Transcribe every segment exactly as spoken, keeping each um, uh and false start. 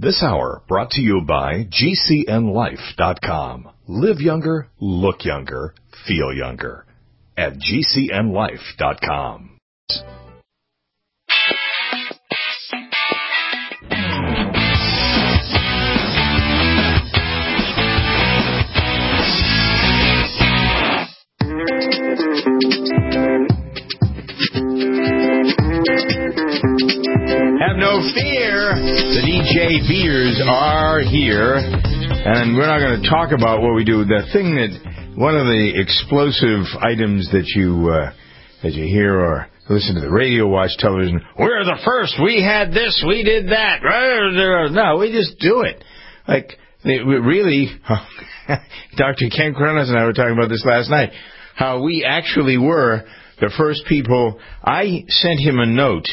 This hour brought to you by G C N life dot com. Live younger, look younger, feel younger at G C N life dot com. Have no fear, the D J Beers are here, and we're not going to talk about what we do. The thing that, one of the explosive items that you uh, that you hear or listen to the radio, watch television, we're the first, we had this, we did that. No, we just do it. Like, it really, Doctor Ken Kronos and I were talking about this last night, how we actually were the first people. I sent him a note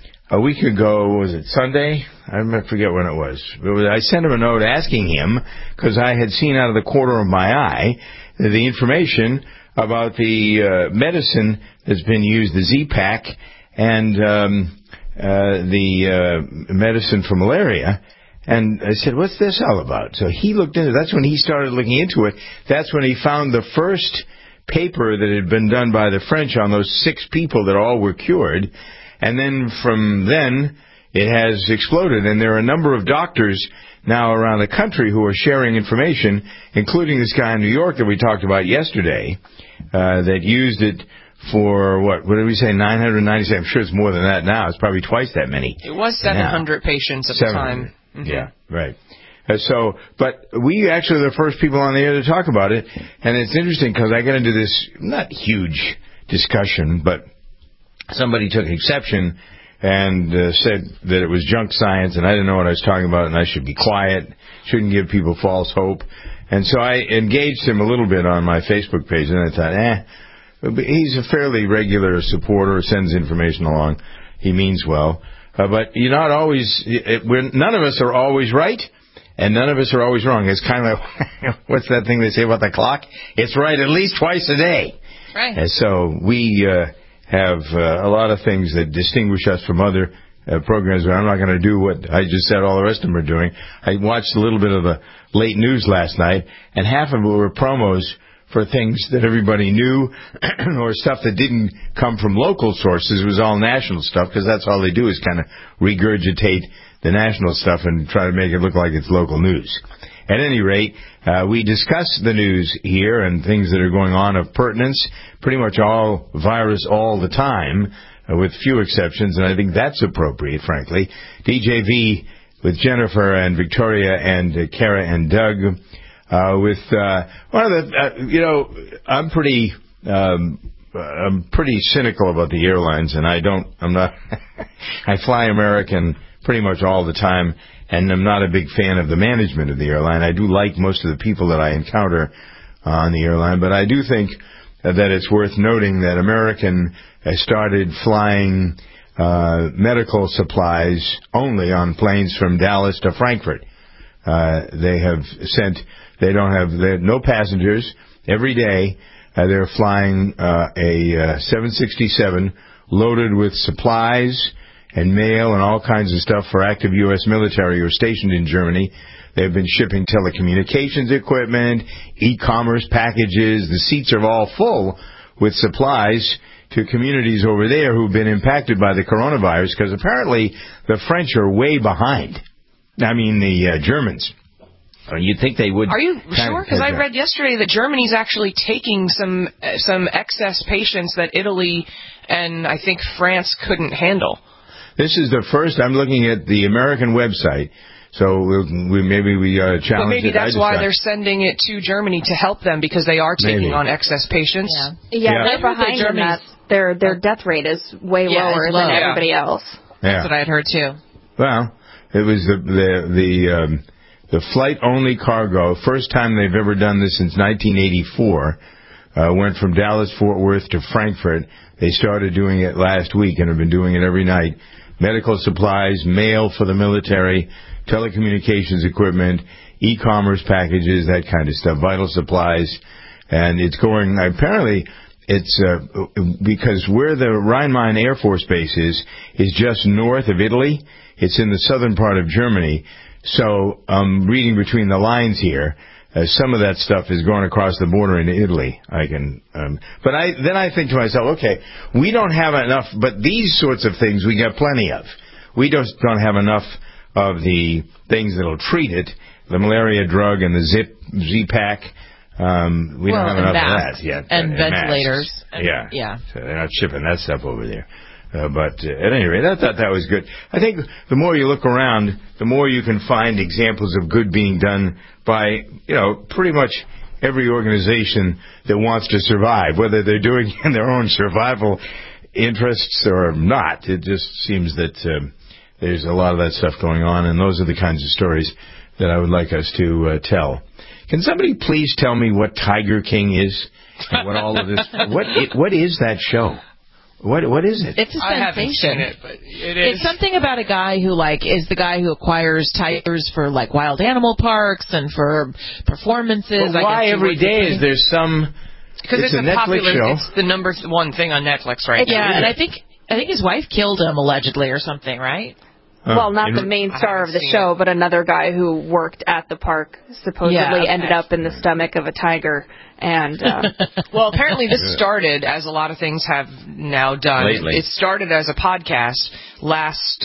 a week ago, was it Sunday? I forget when it was. I sent him a note asking him, because I had seen out of the corner of my eye the information about the uh, medicine that's been used, the Z-Pak, and um, uh, the uh, medicine for malaria. And I said, what's this all about? So he looked into it. That's when he started looking into it. That's when he found the first paper that had been done by the French on those six people that all were cured. And then from then, it has exploded. And there are a number of doctors now around the country who are sharing information, including this guy in New York that we talked about yesterday, uh, that used it for, what, what did we say, nine hundred ninety-seven? I'm sure it's more than that now. It's probably twice that many. It was seven hundred now. Patients at the time. Mm-hmm. Yeah, right. Uh, so, but we actually are the first people on the air to talk about it. And it's interesting because I got into this, not huge discussion, but somebody took exception and uh, said that it was junk science, and I didn't know what I was talking about, and I should be quiet, shouldn't give people false hope. And so I engaged him a little bit on my Facebook page, and I thought, eh, he's a fairly regular supporter, sends information along, he means well. Uh, but you're not always, it, we're, none of us are always right, and none of us are always wrong. It's kind of like, what's that thing they say about the clock? It's right at least twice a day. Right. And so we uh, have uh, a lot of things that distinguish us from other uh, programs, but I'm not going to do what I just said all the rest of them are doing. I watched a little bit of the late news last night, and half of it were promos for things that everybody knew or stuff that didn't come from local sources. It was all national stuff, because that's all they do is kind of regurgitate the national stuff and try to make it look like it's local news. At any rate, uh, we discuss the news here and things that are going on of pertinence, pretty much all virus all the time, uh, with few exceptions, and I think that's appropriate, frankly. D J V with Jennifer and Victoria and uh, Kara and Doug, uh, with uh, one of the, uh, you know, I'm pretty, um, I'm pretty cynical about the airlines, and I don't, I'm not, I fly American pretty much all the time, and I'm not a big fan of the management of the airline. I do like most of the people that I encounter uh, on the airline, but I do think uh, that it's worth noting that American has started flying uh, medical supplies only on planes from Dallas to Frankfurt. Uh, they have sent, they don't have, they have no passengers. Every day uh, they're flying uh, a uh, seven sixty-seven loaded with supplies and mail and all kinds of stuff for active U S military who are stationed in Germany. They've been shipping telecommunications equipment, e-commerce packages. The seats are all full with supplies to communities over there who've been impacted by the coronavirus, because apparently the French are way behind. I mean, the uh, Germans. You'd think they would. Are you sure? Because I read yesterday that Germany's actually taking some uh, some excess patients that Italy and I think France couldn't handle. This is the first. I'm looking at the American website, so we'll, we maybe we uh, challenge it. But maybe that's why they're sending it to Germany to help them, because they are taking maybe. on excess patients. Yeah, yeah, yeah. They're behind in that. Their their death rate is way yeah, lower low. than everybody yeah. else. Yeah. That's what I had heard too. Well, it was the the the um, the flight only cargo. First time they've ever done this since nineteen eighty-four. Uh, went from Dallas Fort Worth to Frankfurt. They started doing it last week and have been doing it every night. Medical supplies, mail for the military, telecommunications equipment, e-commerce packages, that kind of stuff, vital supplies. And it's going, apparently, it's uh, because where the Rhein-Main Air Force Base is, is just north of Italy. It's in the southern part of Germany. So, um, reading between the lines here, uh, some of that stuff is going across the border into Italy. I can, um, but I then I think to myself, okay, we don't have enough, but these sorts of things we got plenty of. We just don't have enough of the things that'll treat it, the malaria drug and the Zip Z-Pack. Um, we well, don't have enough masks, of that yet. And, and ventilators. And, yeah. Yeah. So they're not shipping that stuff over there. Uh, but uh, at any rate, I thought that was good. I think the more you look around, the more you can find examples of good being done by, you know, pretty much every organization that wants to survive, whether they're doing it in their own survival interests or not. It just seems that um, there's a lot of that stuff going on, and those are the kinds of stories that I would like us to uh, tell. Can somebody please tell me what Tiger King is and what all of this? What it, what is that show? What what is it? It's a I haven't sensation. seen it, but it is. It's something about a guy who like is the guy who acquires tigers for like wild animal parks and for performances. But why every day is there some? Because it's, it's a, a popular. Netflix show. It's the number one thing on Netflix right yeah, now. and I think I think his wife killed him allegedly or something, right? Uh, well, not the main star of the show, but another guy who worked at the park supposedly Yeah, okay. ended up in the stomach of a tiger. And uh, well, apparently this started, as a lot of things have now done. Lately. It started as a podcast last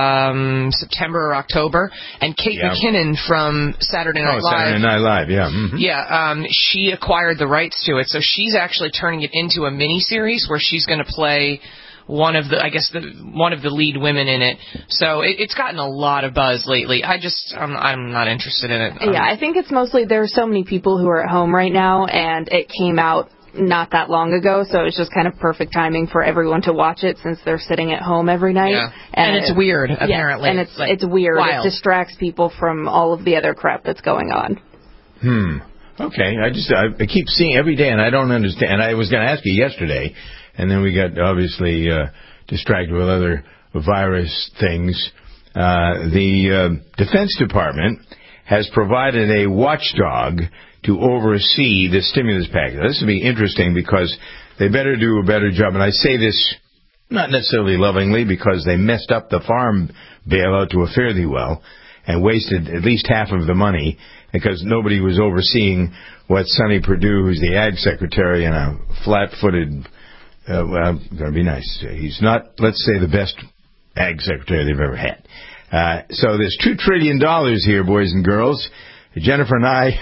um, September or October, and Kate Yeah. McKinnon from Saturday Night oh, Live. Saturday Night Live, yeah. Mm-hmm. Yeah, um, she acquired the rights to it, so she's actually turning it into a mini-series where she's going to play one of the, I guess, the one of the lead women in it. So it, it's gotten a lot of buzz lately. I just, I'm, I'm not interested in it. Um, yeah, I think it's mostly there are so many people who are at home right now, and it came out not that long ago, so it's just kind of perfect timing for everyone to watch it since they're sitting at home every night. Yeah. And, and it's it, weird, apparently. Yeah, and it's like, it's weird. wild. It distracts people from all of the other crap that's going on. Hmm. Okay. I just I, I keep seeing every day, and I don't understand. And I was going to ask you yesterday, and then we got obviously uh, distracted with other virus things. Uh, the uh, Defense Department has provided a watchdog to oversee the stimulus package. This will be interesting because they better do a better job. And I say this not necessarily lovingly because they messed up the farm bailout to a fare thee well and wasted at least half of the money because nobody was overseeing what Sonny Perdue, who's the ag secretary and a flat-footed, uh, well, going to be nice. He's not, let's say, the best ag secretary they've ever had. Uh, so there's two trillion dollars here, boys and girls. Jennifer and I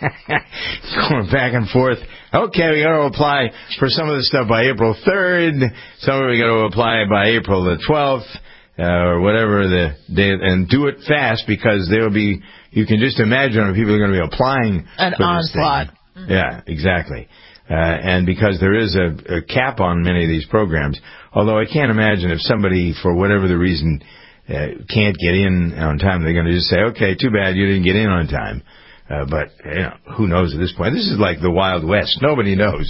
going back and forth. Okay, we got to apply for some of the stuff by April third. Some of it we got to apply by April the twelfth, uh, or whatever the day, and do it fast because there will be. You can just imagine when people are going to be applying an for this onslaught. thing. Yeah, exactly. Uh, and because there is a, a cap on many of these programs, although I can't imagine if somebody, for whatever the reason, Uh, can't get in on time, they're going to just say, okay, too bad you didn't get in on time. Uh, but, you know, who knows at this point? This is like the Wild West. Nobody knows.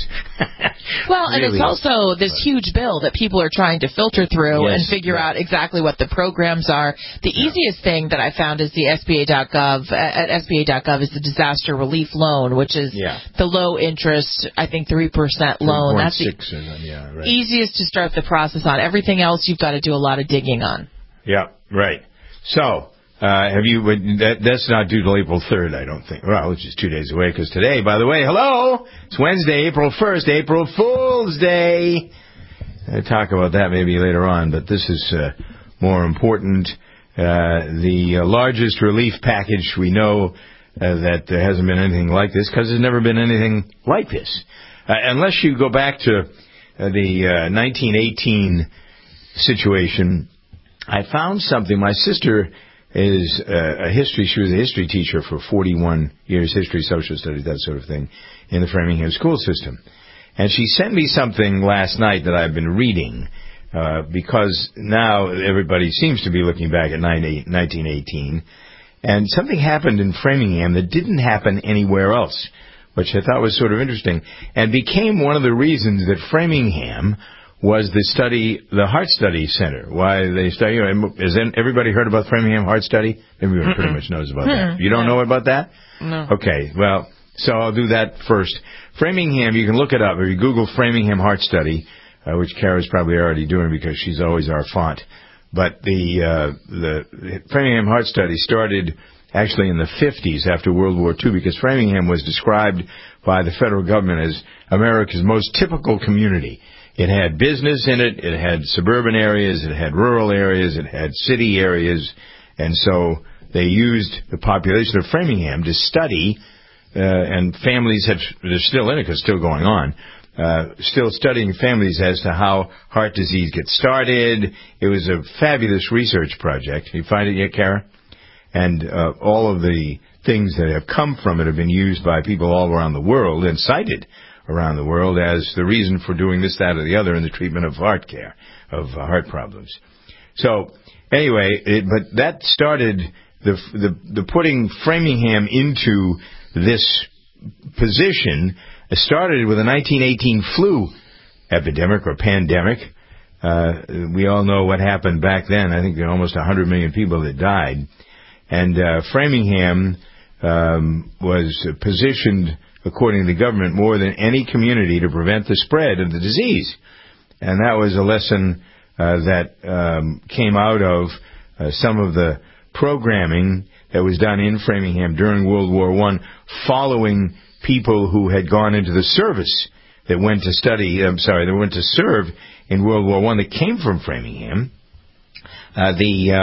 Well, and Really. it's also this huge bill that people are trying to filter through Yes, and figure right. out exactly what the programs are. The yeah. easiest thing that I found is the S B A dot gov, at S B A dot gov is the disaster relief loan, which is yeah. the low interest, I think three percent loan. That's the yeah, right. easiest to start the process on. Everything else you've got to do a lot of digging on. Yeah, right. So, uh, have you, that, that's not due till April third, I don't think. Well, which is two days away, because today, by the way, hello, it's Wednesday, April first, April Fool's Day. I'll talk about that maybe later on, but this is uh, more important. Uh, the uh, largest relief package we know uh, that there hasn't been anything like this, because there's never been anything like this. Uh, unless you go back to uh, the uh, nineteen eighteen situation, I found something. My sister is uh, a history, she was a history teacher for forty-one years, history, social studies, that sort of thing, in the Framingham school system. And she sent me something last night that I've been reading, uh, because now everybody seems to be looking back at nineteen eighteen. And something happened in Framingham that didn't happen anywhere else, which I thought was sort of interesting, and became one of the reasons that Framingham was the study, the Heart Study Center. Why they study, you know, has everybody heard about Framingham Heart Study? Everyone Mm-mm. pretty much knows about that. You don't know about that? No. Okay, well, so I'll do that first. Framingham, you can look it up. If you Google Framingham Heart Study, uh, which Kara's probably already doing because she's always our font. But the, uh, the Framingham Heart Study started actually in the fifties after World War Two, because Framingham was described by the federal government as America's most typical community. It had business in it, it had suburban areas, it had rural areas, it had city areas, and so they used the population of Framingham to study, uh, and families have, they're still in it because it's still going on, uh, still studying families as to how heart disease gets started. It was a fabulous research project. You find it yet, Kara? And uh, all of the things that have come from it have been used by people all around the world and cited around the world as the reason for doing this, that, or the other in the treatment of heart care, of uh, heart problems. So, anyway, it, but that started the, the the putting Framingham into this position. It started with a nineteen eighteen flu epidemic or pandemic. Uh, we all know what happened back then. I think there were almost one hundred million people that died. And uh, Framingham um, was positioned, according to the government, more than any community to prevent the spread of the disease. And that was a lesson uh, that um, came out of uh, some of the programming that was done in Framingham during World War One, following people who had gone into the service that went to study, I'm sorry, that went to serve in World War One that came from Framingham. Uh, the,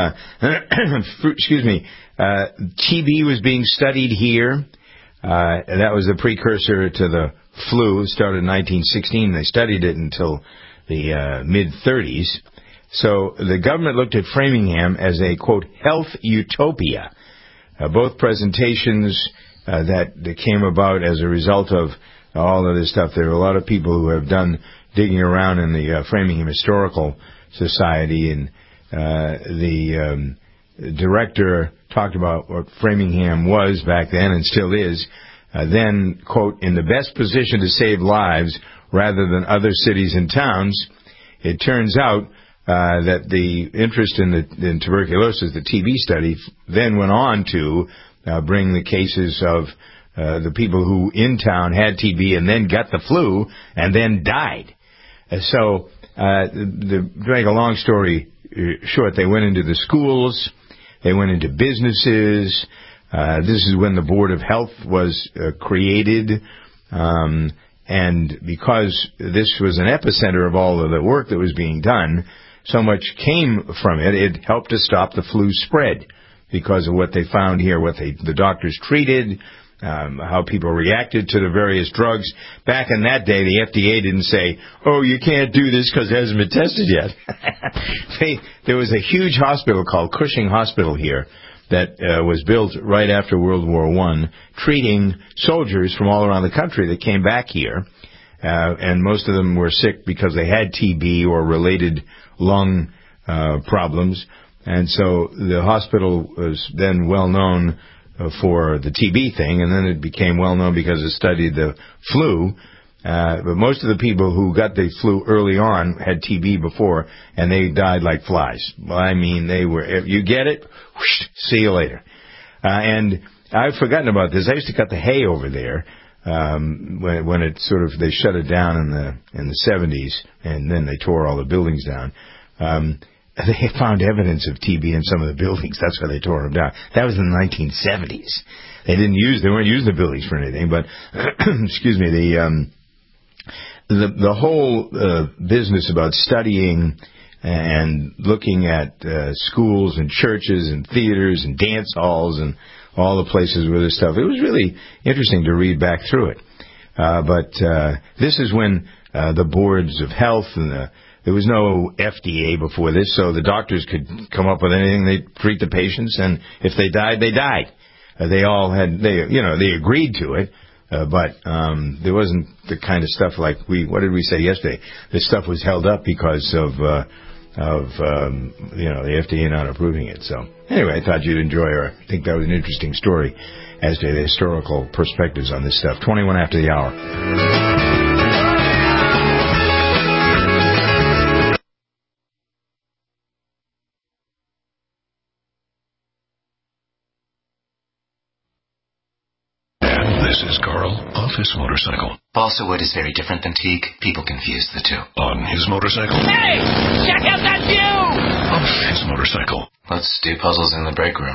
uh, excuse me, uh, T B was being studied here. Uh, that was the precursor to the flu. It started in nineteen sixteen. They studied it until the uh, mid-thirties. So the government looked at Framingham as a, quote, health utopia. Uh, both presentations uh, that, that came about as a result of all of this stuff. There are a lot of people who have done digging around in the uh, Framingham Historical Society, and uh, the um, director talked about what Framingham was back then and still is. Uh, then, quote, in the best position to save lives rather than other cities and towns. It turns out uh, that the interest in, the, in tuberculosis, the T B study, then went on to uh, bring the cases of uh, the people who in town had T B and then got the flu and then died. Uh, so, uh, the, to make a long story short, they went into the schools, they went into businesses. Uh, this is when the Board of Health was uh, created. Um, and because this was an epicenter of all of the work that was being done, so much came from it, it helped to stop the flu spread because of what they found here, what they, the doctors treated, um, how people reacted to the various drugs. Back in that day, the F D A didn't say, oh, you can't do this because it hasn't been tested yet. they, there was a huge hospital called Cushing Hospital here that uh, was built right after World War One, treating soldiers from all around the country that came back here. Uh, and most of them were sick because they had T B or related lung uh, problems. And so the hospital was then well known uh, for the T B thing, and then it became well known because it studied the flu. Uh, but most of the people who got the flu early on had T B before, and they died like flies. Well, I mean, they were, if you get it, whoosh, see you later. Uh, and I've forgotten about this. I used to cut the hay over there, um, when, when it sort of, they shut it down in the, in the seventies, and then they tore all the buildings down. Um, they found evidence of T B in some of the buildings. That's why they tore them down. That was in the nineteen seventies. They didn't use, they weren't using the buildings for anything, but, excuse me, the, um, The, the whole uh, business about studying and looking at uh, schools and churches and theaters and dance halls and all the places where this stuff, it was really interesting to read back through it. Uh, but uh, this is when uh, the boards of health and the, there was no F D A before this, so the doctors could come up with anything. They'd treat the patients, and if they died, they died. Uh, they all had, they you know, they agreed to it. Uh, but um, there wasn't the kind of stuff like we. What did we say yesterday? This stuff was held up because of uh, of um, you know the F D A not approving it. So anyway, I thought you'd enjoy or think that was an interesting story as to the historical perspectives on this stuff. Twenty-one after the hour. This is Carl off his motorcycle. Balsa wood is very different than teak. People confuse the two. On his motorcycle. Hey! Check out that view! Off his motorcycle. Let's do puzzles in the break room.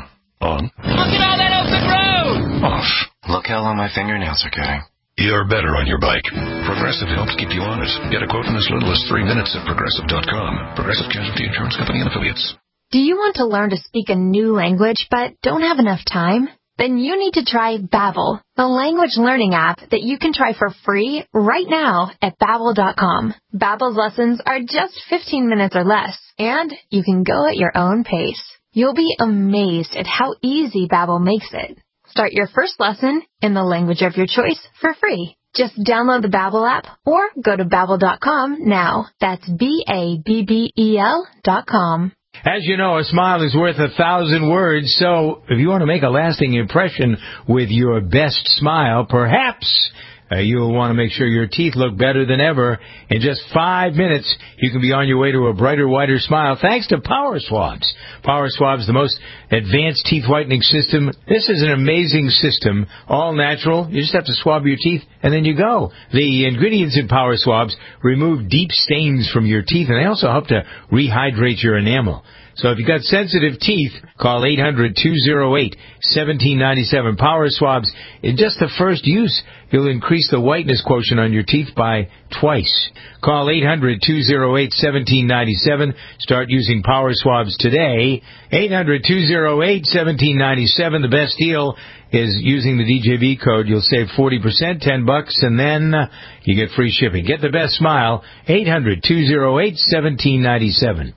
On. Look at all that open road! Off. Look how long my fingernails are getting. You're better on your bike. Progressive helps keep you honest. Get a quote in as little as three minutes at Progressive dot com. Progressive Casualty Insurance Company and Affiliates. Do you want to learn to speak a new language but don't have enough time? Then you need to try Babbel, the language learning app that you can try for free right now at Babbel dot com. Babbel's lessons are just fifteen minutes or less, and you can go at your own pace. You'll be amazed at how easy Babbel makes it. Start your first lesson in the language of your choice for free. Just download the Babbel app or go to Babbel dot com now. That's B A B B E L dot com. As you know, a smile is worth a thousand words, so if you want to make a lasting impression with your best smile, perhaps uh, you'll want to make sure your teeth look better than ever. In just five minutes, you can be on your way to a brighter, whiter smile thanks to Power Swabs. Power Swabs, the most advanced teeth whitening system. This is an amazing system, all natural. You just have to swab your teeth, and then you go. The ingredients in Power Swabs remove deep stains from your teeth, and they also help to rehydrate your enamel. So if you've got sensitive teeth, call eight hundred, two oh eight, one seven nine seven. Power Swabs, in just the first use, you'll increase the whiteness quotient on your teeth by twice. Call eight hundred, two oh eight, one seven nine seven. Start using Power Swabs today. eight hundred, two oh eight, one seven nine seven. The best deal is using the D J V code. You'll save forty percent, ten bucks, and then uh, you get free shipping. Get the best smile. eight hundred, two oh eight, one seven nine seven.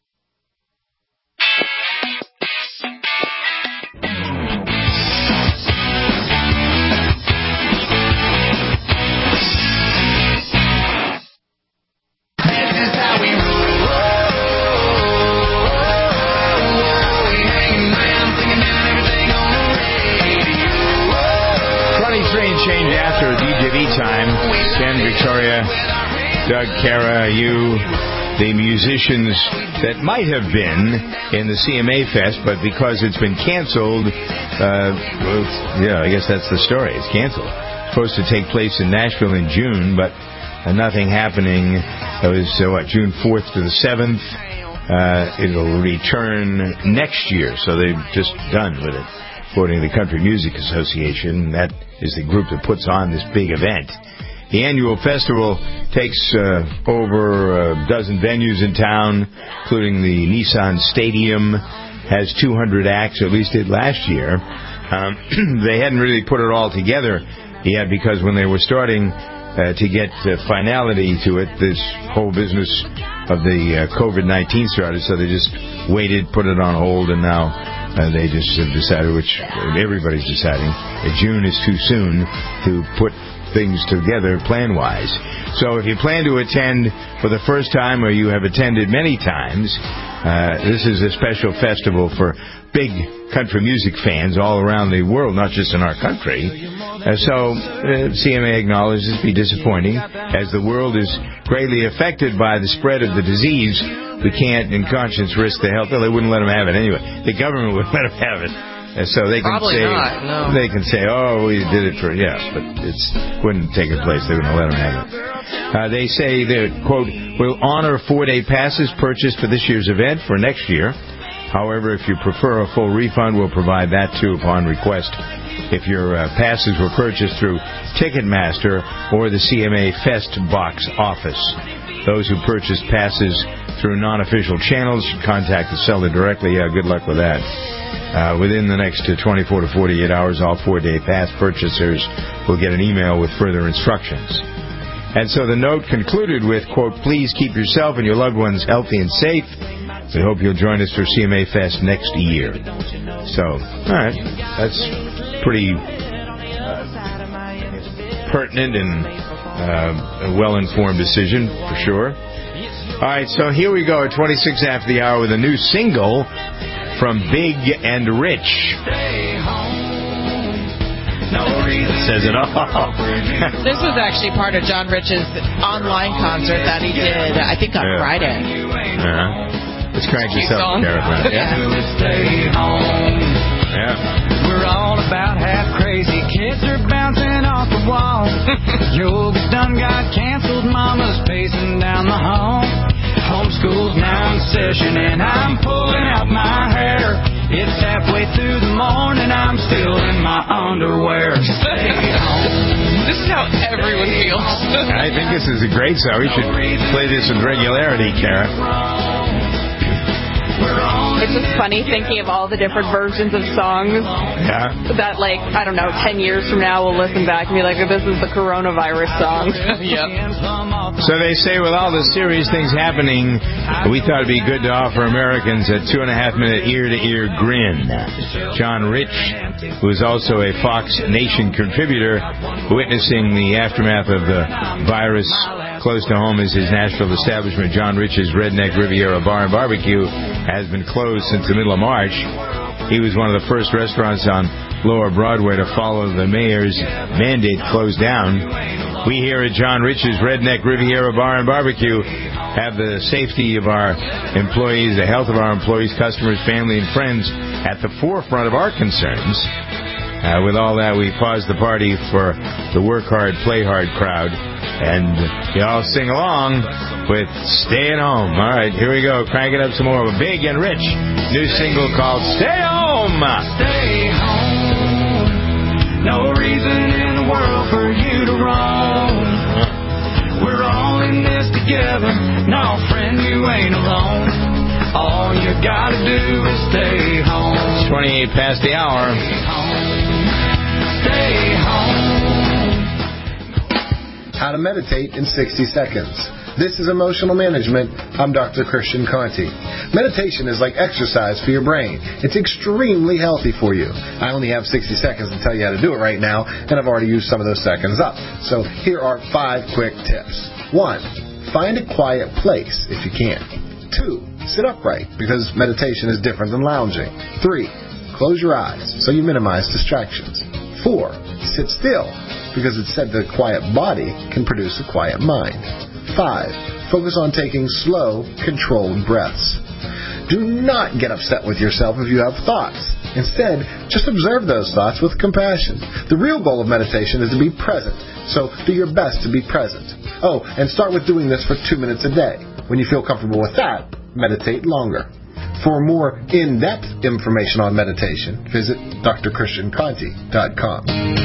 Victoria, Doug, Kara, you, the musicians that might have been in the C M A Fest, but because it's been canceled, uh, well, yeah, I guess that's the story. It's canceled. It's supposed to take place in Nashville in June, but uh, nothing happening. It was, uh, what, June fourth to the seventh. Uh, it'll return next year, so they're just done with it, according to the Country Music Association. That is the group that puts on this big event. The annual festival takes uh, over a dozen venues in town, including the Nissan Stadium, has two hundred acts, or at least did last year. Um, they hadn't really put it all together yet because when they were starting uh, to get uh, finality to it, this whole business of the uh, COVID nineteen started, so they just waited, put it on hold, and now uh, they just have decided, which everybody's deciding, that June is too soon to put things together plan-wise. So if you plan to attend for the first time or you have attended many times, uh, this is a special festival for big country music fans all around the world, not just in our country. Uh, so uh, C M A acknowledges it'd be disappointing. As the world is greatly affected by the spread of the disease, we can't in conscience risk the health. Well, they wouldn't let them have it anyway. The government wouldn't let them have it. And so they can Probably say, not, no. they can say, oh, we did it for, yeah, but it's wouldn't take place. They wouldn't let them have it. Uh, they say that, quote, we'll honor four-day passes purchased for this year's event for next year. However, if you prefer a full refund, we'll provide that, too, upon request. If your uh, passes were purchased through Ticketmaster or the C M A Fest Box office. Those who purchased passes through non-official channels should contact the seller directly. Yeah, good luck with that. Uh, within the next uh, twenty-four to forty-eight hours, all four-day pass purchasers will get an email with further instructions. And so the note concluded with, quote, please keep yourself and your loved ones healthy and safe. We hope you'll join us for C M A Fest next year. So, all right, that's pretty uh, pertinent and uh, a well-informed decision, for sure. All right, so here we go at twenty-six after the hour with a new single from Big and Rich. Says it all. This was actually part of John Rich's online concert that he did, I think, on yeah. Friday. Uh-huh. Let's crank this up, Kara. Yeah. Yeah. We're all about half crazy. Kids are bouncing off the wall. Yoga's done got canceled. Mama's pacing down the hall. Homeschool's now in session, and I'm pulling out my hair. It's halfway through the morning, I'm still in my underwear. Stay home. This is how everyone feels. I think this is a great song. We should play this with regularity, Kara. It's just funny thinking of all the different versions of songs yeah. that, like, I don't know, ten years from now we'll listen back and be like, oh, this is the coronavirus song. Yep. So they say with all the serious things happening, we thought it'd be good to offer Americans a two and a half minute ear-to-ear grin. John Rich, who is also a Fox Nation contributor, witnessing the aftermath of the virus close to home is his Nashville establishment. John Rich's Redneck Riviera Bar and Barbecue has been closed since the middle of March. He was one of the first restaurants on Lower Broadway to follow the mayor's mandate close down. We here at John Rich's Redneck Riviera Bar and Barbecue have the safety of our employees, the health of our employees, customers, family, and friends at the forefront of our concerns. Uh, with all that, we paused the party for the work hard, play hard crowd. And you all sing along with Staying Home. All right, here we go. Crank it up some more. Big and Rich. New single called Stay Home. Stay home. No reason in the world for you to roam. We're all in this together. No, friend, you ain't alone. All you gotta do is stay home. twenty-eight past the hour. Stay home. Stay home. How to meditate in sixty seconds. This is Emotional Management. I'm Doctor Christian Conti. Meditation is like exercise for your brain. It's extremely healthy for you. I only have sixty seconds to tell you how to do it right now, and I've already used some of those seconds up. So here are five quick tips. One, find a quiet place if you can. Two, sit upright because meditation is different than lounging. Three, close your eyes so you minimize distractions. Four, sit still because it's said that a quiet body can produce a quiet mind. Five, focus on taking slow, controlled breaths. Do not get upset with yourself if you have thoughts. Instead, just observe those thoughts with compassion. The real goal of meditation is to be present, so do your best to be present. Oh, and start with doing this for two minutes a day. When you feel comfortable with that, meditate longer. For more in-depth information on meditation, visit d r christian conti dot com.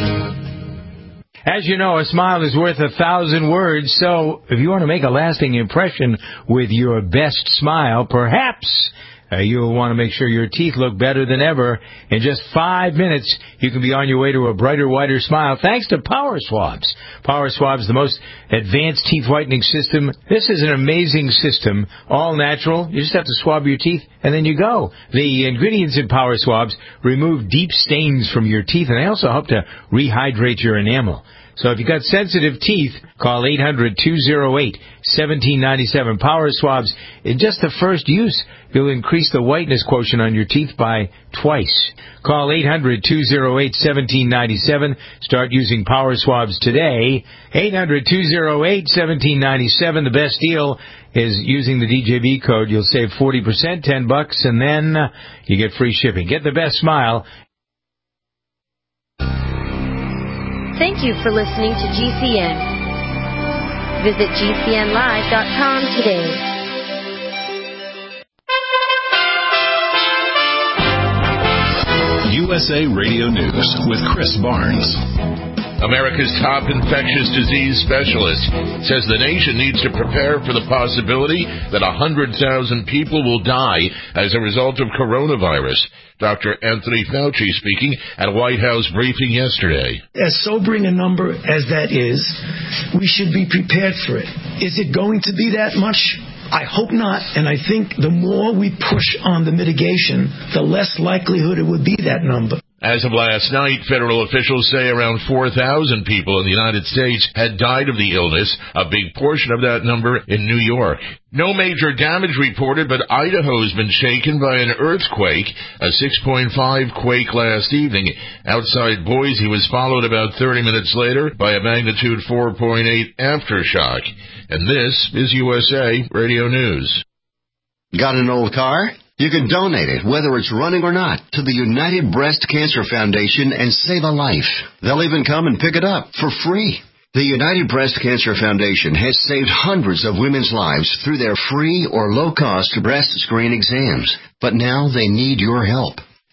As you know, a smile is worth a thousand words, so if you want to make a lasting impression with your best smile, perhaps uh, you'll want to make sure your teeth look better than ever. In just five minutes, you can be on your way to a brighter, whiter smile thanks to Power Swabs. Power Swabs, the most advanced teeth whitening system. This is an amazing system, all natural. You just have to swab your teeth, and then you go. The ingredients in Power Swabs remove deep stains from your teeth, and they also help to rehydrate your enamel. So if you've got sensitive teeth, call eight hundred, two oh eight, one seven nine seven. Power Swabs, in just the first use, you'll increase the whiteness quotient on your teeth by twice. Call eight hundred, two oh eight, one seven nine seven. Start using Power Swabs today. eight hundred, two oh eight, one seven nine seven. The best deal is using the D J B code. You'll save forty percent, ten bucks, and then uh, you get free shipping. Get the best smile. Thank you for listening to G C N. Visit G C N live dot com today. U S A Radio News with Chris Barnes. America's top infectious disease specialist says the nation needs to prepare for the possibility that one hundred thousand people will die as a result of coronavirus. Doctor Anthony Fauci speaking at a White House briefing yesterday. As sobering a number as that is, we should be prepared for it. Is it going to be that much? I hope not, and I think the more we push on the mitigation, the less likelihood it would be that number. As of last night, federal officials say around four thousand people in the United States had died of the illness, a big portion of that number in New York. No major damage reported, but Idaho's been shaken by an earthquake, a six point five quake last evening. Outside Boise was followed about thirty minutes later by a magnitude four point eight aftershock. And this is U S A Radio News. Got an old car? You can donate it, whether it's running or not, to the United Breast Cancer Foundation and save a life. They'll even come and pick it up for free. The United Breast Cancer Foundation has saved hundreds of women's lives through their free or low-cost breast screen exams. But now they need your help.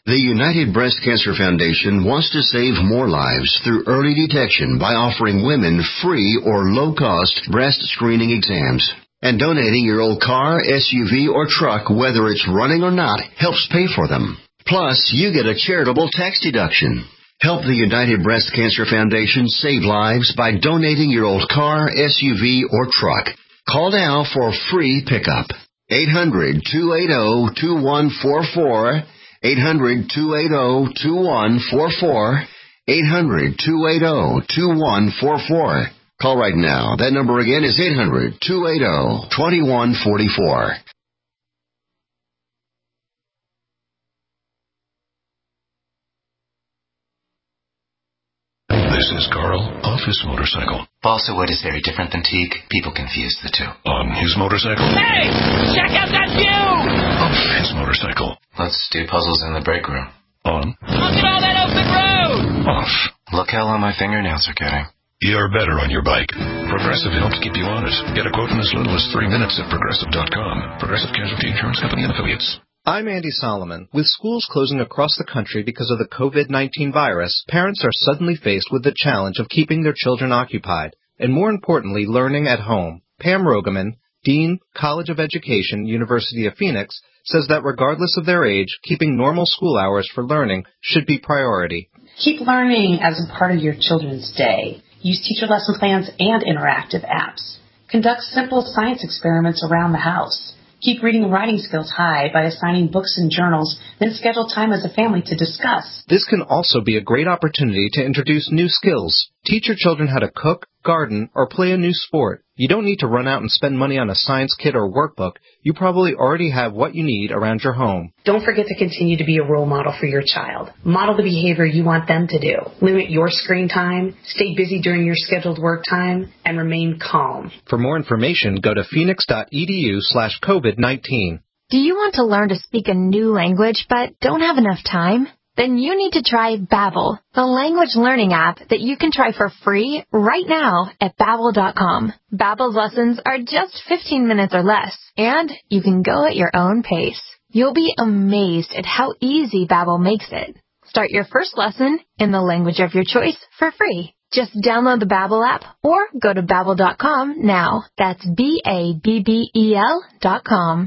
The United Breast Cancer Foundation wants to save more lives through early detection by offering women free or low-cost breast screening exams. And donating your old car, S U V, or truck, whether it's running or not, helps pay for them. Plus, you get a charitable tax deduction. Help the United Breast Cancer Foundation save lives by donating your old car, S U V, or truck. Call now for free pickup. eight hundred, two eight zero, two one four four. eight hundred, two eight zero, two one four four. eight hundred, two eight zero, two one four four. Call right now. That number again is eight hundred, two eight zero, two one four four. This is Carl off his motorcycle. Balsa wood is very different than teak. People confuse the two. On his motorcycle. Hey! Check out that view! Off his motorcycle. Let's do puzzles in the break room. On. Look at all that open road! Off. Look how long my fingernails are getting. You're better on your bike. Progressive helps keep you honest. Get a quote in as little as three minutes at Progressive dot com. Progressive Casualty Insurance Company and Affiliates. I'm Andy Solomon. With schools closing across the country because of the COVID nineteen virus, parents are suddenly faced with the challenge of keeping their children occupied, and more importantly, learning at home. Pam Rogaman, Dean, College of Education, University of Phoenix, says that regardless of their age, keeping normal school hours for learning should be priority. Keep learning as a part of your children's day. Use teacher lesson plans and interactive apps. Conduct simple science experiments around the house. Keep reading and writing skills high by assigning books and journals, then schedule time as a family to discuss. This can also be a great opportunity to introduce new skills. Teach your children how to cook, garden, or play a new sport. You don't need to run out and spend money on a science kit or workbook. You probably already have what you need around your home. Don't forget to continue to be a role model for your child. Model the behavior you want them to do. Limit your screen time, stay busy during your scheduled work time, and remain calm. For more information, go to phoenix.edu slash COVID-19. Do you want to learn to speak a new language but don't have enough time? Then you need to try Babbel, the language learning app that you can try for free right now at Babbel dot com. Babbel's lessons are just fifteen minutes or less, and you can go at your own pace. You'll be amazed at how easy Babbel makes it. Start your first lesson in the language of your choice for free. Just download the Babbel app or go to Babbel dot com now. That's B A B B E L dot com.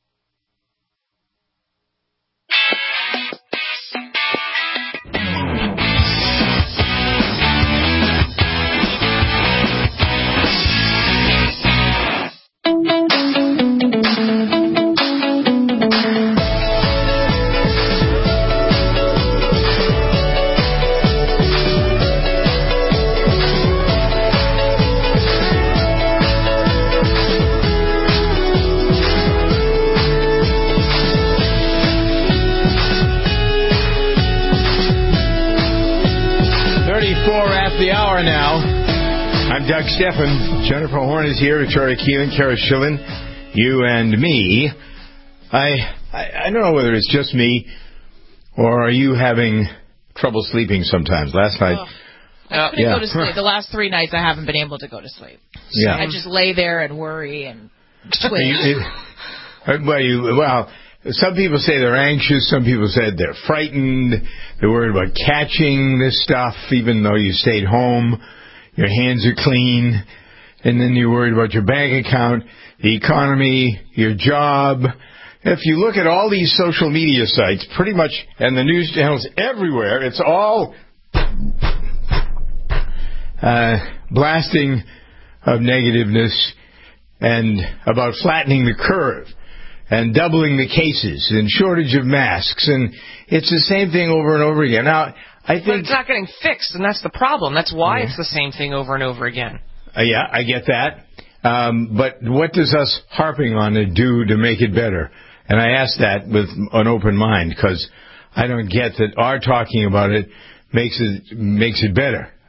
The hour now. I'm Doug Steffen. Jennifer Horn is here. Victoria Keelan, Kara Schillen, you and me. I, I I don't know whether it's just me or are you having trouble sleeping sometimes. Last night. Oh. I couldn't yeah. go to sleep. The last three nights I haven't been able to go to sleep. So yeah. I just lay there and worry and twitch. you, it, well, you, well, some people say they're anxious. Some people said they're frightened. They're worried about catching this stuff, even though you stayed home. Your hands are clean. And then you're worried about your bank account, the economy, your job. If you look at all these social media sites, pretty much, and the news channels everywhere, it's all uh, blasting of negativeness and about flattening the curve. And doubling the cases, and shortage of masks, and it's the same thing over and over again. Now, I think... But it's not getting fixed, and that's the problem. That's why yeah. it's the same thing over and over again. Uh, yeah, I get that. Um, but what does us harping on it do to make it better? And I ask that with an open mind, because I don't get that our talking about it makes it makes it better.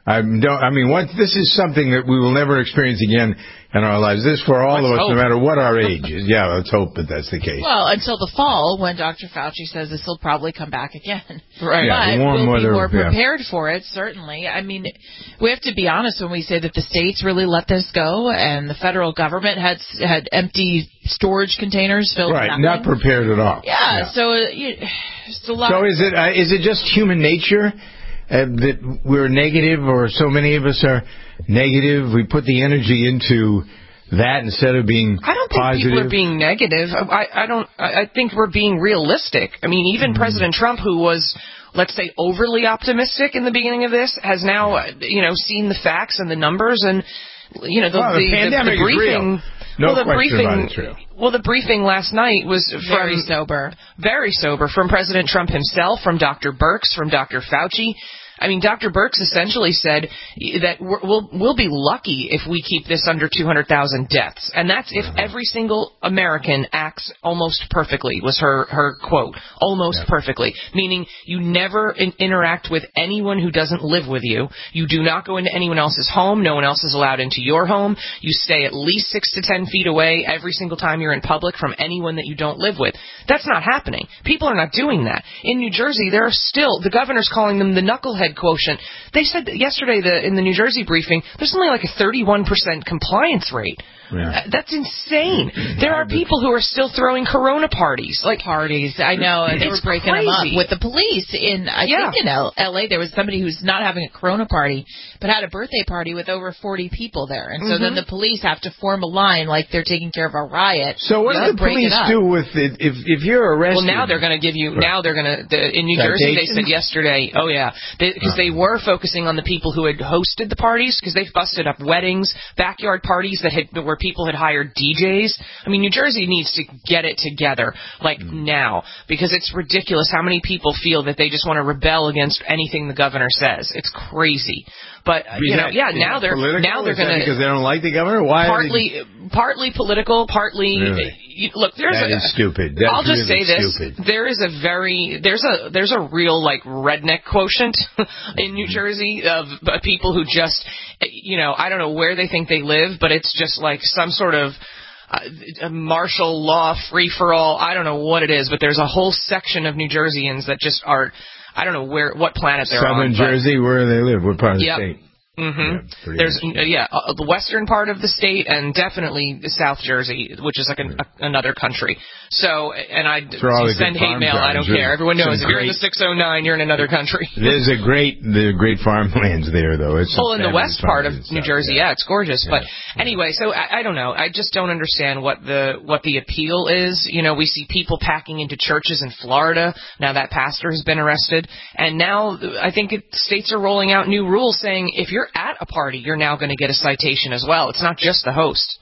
I don't. I mean, what this is something that we will never experience again in our lives. This for all let's of us, hope. no matter what our age is. Yeah, let's hope that that's the case. Well, until the fall, when Doctor Fauci says this will probably come back again. Right. Yeah, but warm we'll be weather, more yeah. prepared for it, certainly. I mean, we have to be honest when we say that the states really let this go, and the federal government had had empty storage containers filled Right, with not nothing. prepared at all. Yeah, Yeah. so uh, you, it's a lot. So is it uh, is it just human nature uh, that we're negative, or so many of us are negative? We put the energy into that instead of being I don't think positive. people are being negative. I, I don't. I I think we're being realistic. I mean, even Mm-hmm. President Trump, who was, let's say, overly optimistic in the beginning of this, has now, uh, you know, seen the facts and the numbers, and you know, the Well, the the, the, pandemic the is briefing. real. No well, the question briefing. about it's real. Well, the briefing last night was from, Very sober. Very sober from President Trump himself, from Doctor Birx, from Doctor Fauci. I mean, Doctor Birx essentially said that we're, we'll we'll be lucky if we keep this under two hundred thousand deaths, and that's if every single American acts almost perfectly. Was her her quote, almost Yeah. perfectly, meaning you never in, interact with anyone who doesn't live with you. You do not go into anyone else's home. No one else is allowed into your home. You stay at least six to ten feet away every single time you're in public from anyone that you don't live with. That's not happening. People are not doing that. In New Jersey, there are still, the governor's calling them the knucklehead quotient. They said that yesterday the, in the New Jersey briefing, there's only like a thirty-one percent compliance rate. Yeah. Uh, That's insane. There are people who are still throwing Corona parties. Like Parties, I know, and they It's were breaking them up crazy. with the police in, I Yeah. think in L- L.A. There was somebody who's not having a Corona party, but had a birthday party with over forty people there, and so Mhm. then the police have to form a line like they're taking care of a riot. So what to do the break it police up. do with it if if you're arrested? Well, now they're going to give you. Now they're going to. In New Jersey, they said Citations? yesterday. Oh yeah, because they, they were focusing on the people who had hosted the parties, because they busted up weddings, backyard parties that had where people had hired D Js. I mean, New Jersey needs to get it together, like now, because it's ridiculous how many people feel that they just want to rebel against anything the governor says. It's crazy. But uh, Is you know, that- yeah, is now that they're political? now they're Is that going because they don't like the governor. Why? are they- partly partly political, partly Really? you, look. There's That a, is stupid. That's I'll just really say this: stupid. there is a very there's a there's a real like redneck quotient in New Jersey of uh, people who just you know I don't know where they think they live, but it's just like some sort of uh, a martial law free for all. I don't know what it is, but there's a whole section of New Jerseyans that just are I don't know where what planet they're Southern on. but- Jersey, where they live, what part of the Yep. state? Mm-hmm. pretty There's uh, yeah, uh, the western part of the state, and definitely the South Jersey, which is like an, a, another country. So, and I For all you the send good hate farm mail. I don't towns, care. Everyone knows some if you're in the great- six oh nine, you're in another country. There's a great, the great farmlands there, though. It's Well, in the fabulous west part of farmlands New and Jersey, stuff, yeah, it's gorgeous. But anyway, so I, I don't know. I just don't understand what the what the appeal is. You know, we see people packing into churches in Florida. Now that pastor has been arrested, and now I think it, states are rolling out new rules saying if you're at a party, you're now going to get a citation as well. It's not just the host.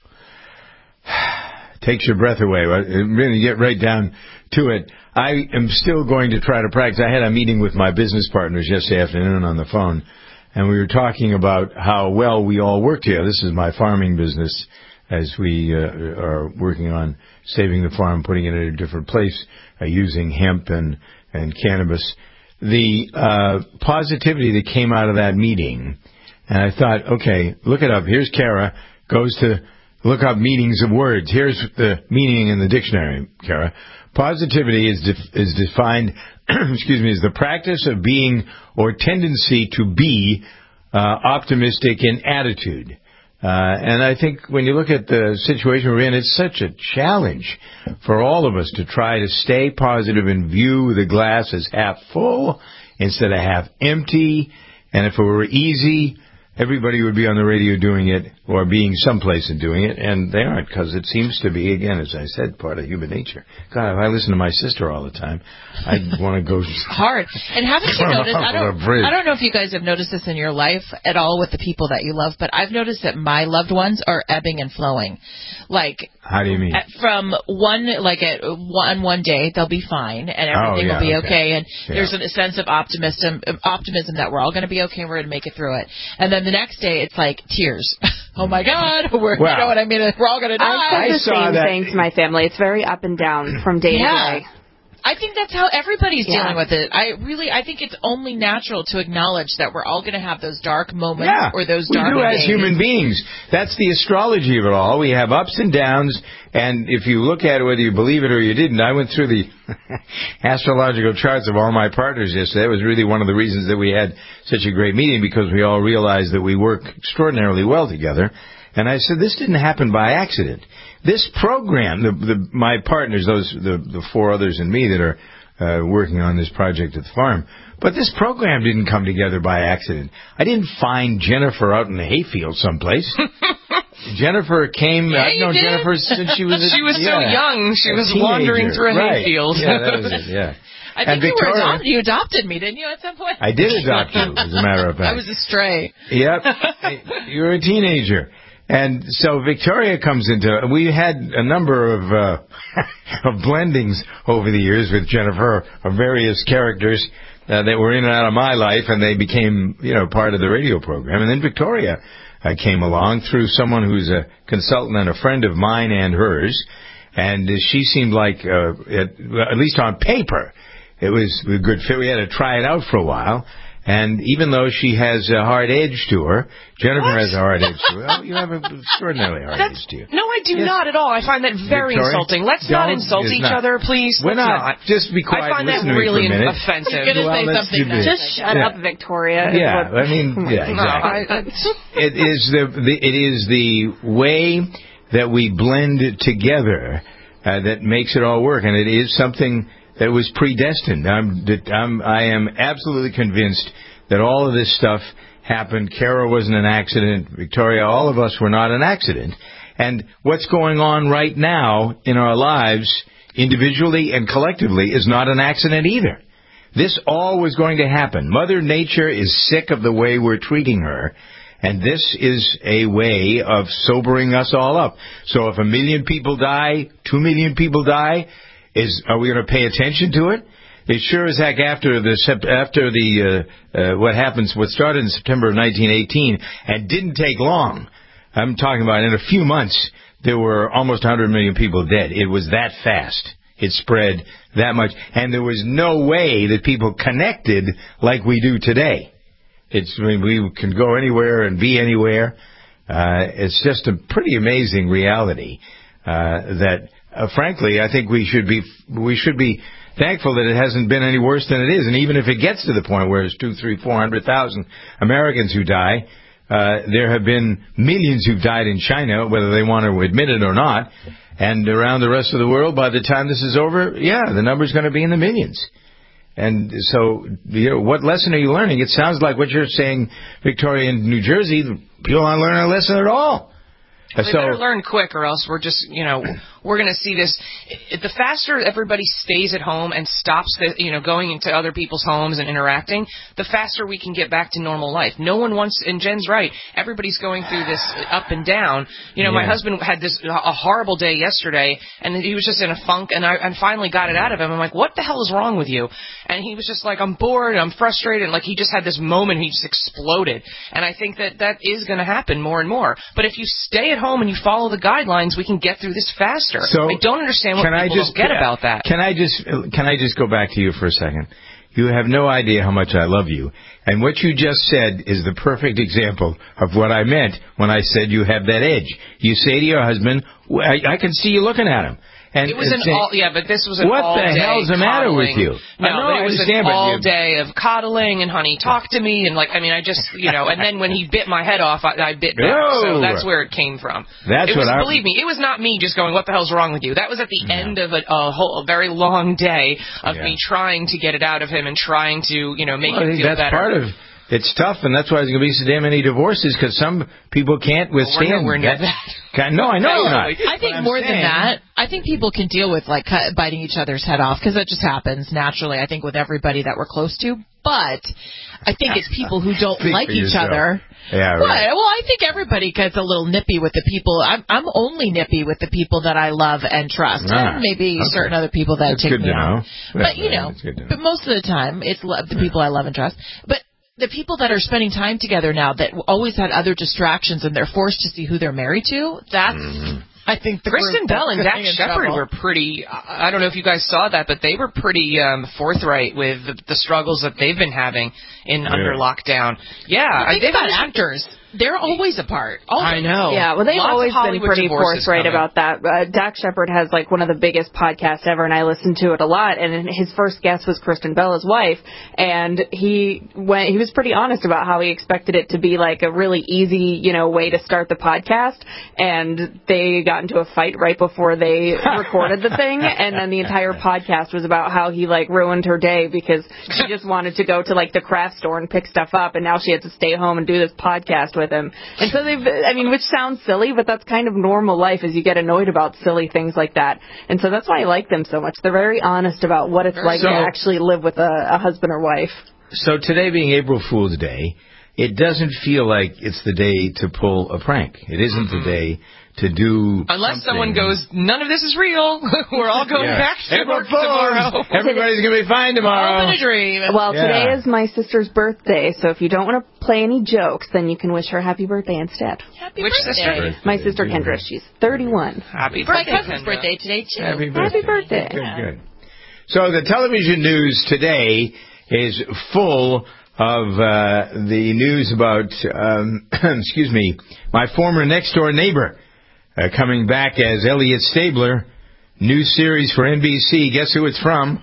Takes your breath away. Really get right down to it. I am still going to try to practice. I had a meeting with my business partners yesterday afternoon on the phone, and we were talking about how well we all work together. This is my farming business, as we uh, are working on saving the farm, putting it in a different place, uh, using hemp and, and cannabis. The uh, positivity that came out of that meeting, and I thought, okay, look it up. Here's Kara, goes to look up meanings of words. Here's the meaning in the dictionary, Kara. Positivity is def- is defined, excuse me, as the practice of being or tendency to be uh, optimistic in attitude. Uh, and I think when you look at the situation we're in, it's such a challenge for all of us to try to stay positive and view the glass as half full instead of half empty. And if it were easy, everybody would be on the radio doing it or being someplace and doing it, and they aren't, because it seems to be, again, as I said, part of human nature. God, if I listen to my sister all the time, I'd want to go... Hard. And haven't you noticed, I don't, Over a bridge. I don't know if you guys have noticed this in your life at all with the people that you love, but I've noticed that my loved ones are ebbing and flowing. Like... How do you mean? At, from one, like at one one day, they'll be fine and everything Oh, yeah, will be okay. okay. And Yeah. there's a sense of optimism, optimism that we're all going to be okay. We're going to make it through it. And then the next day, it's like tears. Oh my God, we're, Wow. you know what I mean? We're all going to die. I said the I saw same that- thing to my family. It's very up and down from day Yeah. to day. I think that's how everybody's Yeah. dealing with it. I really, I think it's only natural to acknowledge that we're all going to have those dark moments Yeah, or those we dark do days. as human beings. That's the astrology of it all. We have ups and downs, and if you look at it, whether you believe it or you didn't, I went through the astrological charts of all my partners yesterday. It was really one of the reasons that we had such a great meeting, because we all realized that we work extraordinarily well together. And I said, this didn't happen by accident. This program, the, the, my partners, those the, the four others and me that are uh, working on this project at the farm, but this program didn't come together by accident. I didn't find Jennifer out in the hayfield someplace. Jennifer came. Yeah, I've known did. Jennifer since she was. A, she was yeah, so young. She a was teenager. wandering through a right. hayfield. Yeah, that was it. Yeah. I And think you were Victoria- adopted. You adopted me, didn't you, at some point? I did adopt you, as a matter of fact. I was a stray. Yep. You were a teenager. And so Victoria comes into, we had a number of, uh, of blendings over the years with Jennifer of various characters uh, that were in and out of my life, and they became, you know, part of the radio program. And then Victoria uh, came along through someone who's a consultant and a friend of mine and hers, and uh, she seemed like, uh, at, at least on paper, it was a good fit. We had to try it out for a while. And even though she has a hard edge to her, Jennifer What? has a hard edge to her. Well, you have an extraordinarily hard That's, edge to you. no, I do Yes. not at all. I find that very Victoria, insulting. Let's not don't- insult it's each not. other, please. We're Let's not. Just be quiet I find and that listen to me really for a minute. offensive. I was gonna Well, say let's something do nice. this. Just shut Yeah. up, Victoria. is Yeah, what- I mean, yeah, No, exactly. I, I, It is the, the it is the way that we blend it together uh, that makes it all work, and it is something that was predestined. I'm, that I'm I am absolutely convinced that all of this stuff happened. Kara wasn't an accident. Victoria, all of us were not an accident. And what's going on right now in our lives, individually and collectively, is not an accident either. This all was going to happen. Mother Nature is sick of the way we're treating her, and this is a way of sobering us all up. So if a million people die, two million people die, is are we going to pay attention to it? It sure as heck after the after the uh, uh, what happens, what started in September of nineteen eighteen and didn't take long. I'm talking about in a few months there were almost one hundred million people dead. It was that fast. It spread that much, and there was no way that people connected like we do today. It's I mean, we can go anywhere and be anywhere. Uh, it's just a pretty amazing reality uh, that, uh, frankly, I think we should be we should be. thankful that it hasn't been any worse than it is. And even if it gets to the point where it's two, three, four hundred thousand Americans who die, uh, there have been millions who've died in China, whether they want to admit it or not. And around the rest of the world, by the time this is over, yeah, the number's going to be in the millions. And so, you know, what lesson are you learning? It sounds like what you're saying, Victoria, in New Jersey, people aren't learning a lesson at all. They so, better learn quick, or else we're just, you know, we're going to see this. The faster everybody stays at home and stops, the, you know, going into other people's homes and interacting, the faster we can get back to normal life. No one wants, and Jen's right, everybody's going through this up and down. You know, Yeah. my husband had this a horrible day yesterday, and he was just in a funk, and I and finally got it out of him. I'm like, what the hell is wrong with you? And he was just like, I'm bored, I'm frustrated. Like, he just had this moment, he just exploded. And I think that that is going to happen more and more. But if you stay at home and you follow the guidelines, we can get through this faster. So, I don't understand what can people I just, don't get about that. Can I just can I just go back to you for a second? You have no idea how much I love you. And what you just said is the perfect example of what I meant when I said you have that edge. You say to your husband, well, I, I can see you looking at him. And it was an say, all, yeah, but this was an what all the day hell's the matter with coddling. you? No, I know, but I it was understand, an but all you- day of coddling and honey, talk to me, and like, I mean, I just, you know, and then when he bit my head off, I, I bit back. Oh. So that's where it came from. That's it was, what I- believe me, it was not me just going, what the hell's wrong with you? That was at the end of a, a whole, a very long day of Yeah. me trying to get it out of him and trying to, you know, make Well, I him think feel that's better. part of it's tough, and that's why there's going to be so damn many divorces, because some people can't withstand nowhere near that. Can- No, I know you're not. I think But I'm more than saying- that, I think people can deal with like cut, biting each other's head off, because that just happens naturally, I think, with everybody that we're close to. But I think it's people who don't Speak like for each yourself. other. Yeah, What? right. Well, I think everybody gets a little nippy with the people. I'm, I'm only nippy with the people that I love and trust. Ah, and maybe okay. certain other people that That's take good me to out. know. But, Yeah, you know, that's good to know. but most of the time, it's lo- the people I love and trust. But the people that are spending time together now that always had other distractions and they're forced to see who they're married to, that's... Mm-hmm. I think the Kristen group Bell and that's Dax getting in Shepard trouble. were pretty. I don't know if you guys saw that, but they were pretty um, forthright with the, the struggles that they've been having in Yeah. under lockdown. Yeah, Well, I think they've about always- actors. They're always apart. Always. I know. Yeah, well, they've Lots of always been Hollywood pretty divorces forthright coming. about that. Uh, Dax Shepard has like one of the biggest podcasts ever, and I listen to it a lot. And his first guest was Kristen Bell, his wife, and he went. He was pretty honest about how he expected it to be like a really easy, you know, way to start the podcast. And they got into a fight right before they recorded the thing, and then the entire podcast was about how he like ruined her day because she just wanted to go to like the craft store and pick stuff up, and now she had to stay home and do this podcast with him. And so they've, I mean, which sounds silly, but that's kind of normal life as you get annoyed about silly things like that. And so that's why I like them so much. They're very honest about what it's like So- to actually live with a, a husband or wife. So today being April Fool's Day, it doesn't feel like it's the day to pull a prank. It isn't Mm-hmm. the day to do Unless something. someone goes, none of this is real. We're all going Yeah. back to April work Fools. tomorrow. Everybody's going to be fine tomorrow. All been a dream. Well, Yeah. today is my sister's birthday, so if you don't want to play any jokes, then you can wish her happy birthday instead. Happy Which birthday. sister? My sister Kendra, she's thirty-one. Happy It's my birthday, cousin's Kendra. birthday today, too. Happy birthday. Happy birthday. Good, good. So the television news today is full of uh, the news about, um, excuse me, my former next-door neighbor uh, coming back as Elliot Stabler. New series for N B C. Guess who it's from?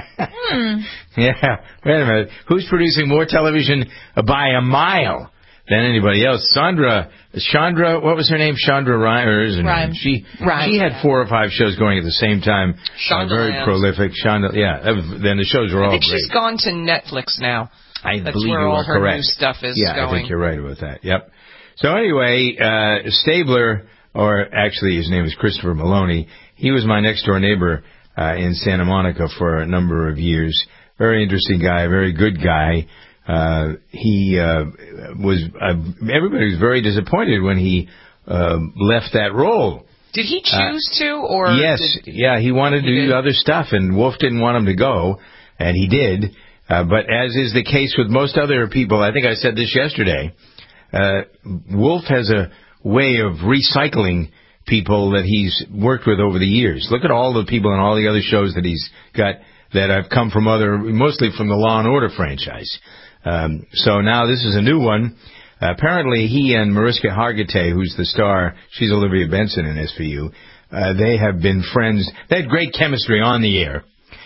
Hmm. Yeah, wait a minute. Who's producing more television by a mile than anybody else? Sandra, Chandra, what was her name? Chandra Rhimes. Or is her name? Rhimes. She, Rhimes, she had yeah. four or five shows going at the same time. Uh, very Shondaland. prolific. Shonda, yeah. That was, then the shows were I all think great. she's gone to Netflix now. I That's believe where you all are her correct. new stuff is yeah, going. I think you're right about that. Yep. So anyway, uh, Stabler, or actually his name is Christopher Maloney, he was my next door neighbor uh, in Santa Monica for a number of years. Very interesting guy, very good guy. Uh, he uh, was, uh, everybody was very disappointed when he uh, left that role. Did he choose to, or Yes, did, yeah, he wanted to He do did? other stuff, and Wolf didn't want him to go, and he did. Uh, but as is the case with most other people, I think I said this yesterday, uh, Wolf has a way of recycling people that he's worked with over the years. Look at all the people and all the other shows that he's got that have come from other, mostly from the Law and Order franchise. Um, so now this is a new one. Uh, apparently he and Mariska Hargitay, who's the star, she's Olivia Benson in S V U, uh, they have been friends. They had great chemistry on the air,